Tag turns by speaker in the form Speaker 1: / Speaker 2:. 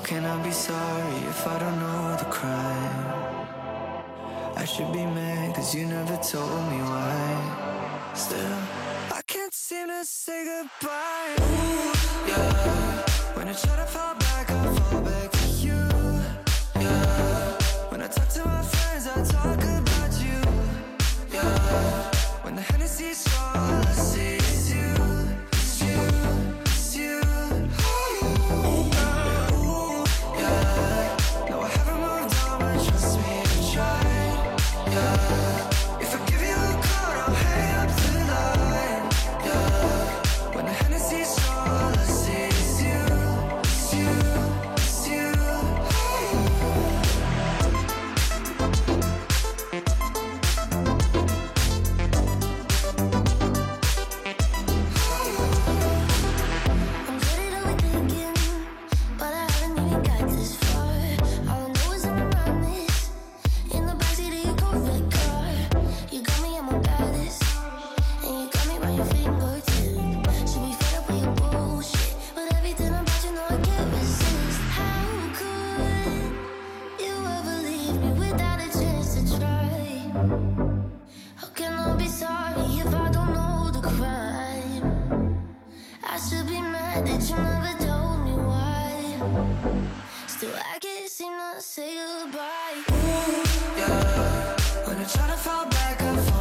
Speaker 1: can I be sorry if I don't know the crime? I should be mad cause you never told me why. Still, I can't seem to say goodbye. Ooh, yeah. When I try to fall back, I fall back to you. Yeah. When I talk to my friends, I talk about you. Yeah. When the Hennessy's strong, all I see is you. It's you, it's you. Ooh, yeah. No, I haven't moved on, but trust me, I tried. Yeah. If I give you a call, I'll hang up the line. Yeah. When the Hennessy's strong, all I see is you. It's you, it's you.
Speaker 2: I'm good at overthinking, but I haven't even got this far. All I know is I'm around this, in the backseat of your Corvette car. You got me at my baddest, and you got me by your fingertips. Should be fed up with your bullshit, but everything about you know I can't resist. How could you ever leave me without a chance to try? How can I be sorry if I don't know the crime? I should be mad that you never told me why. Still, I can't seem to say goodbye.
Speaker 1: Yeah. When I try to fall back, I fall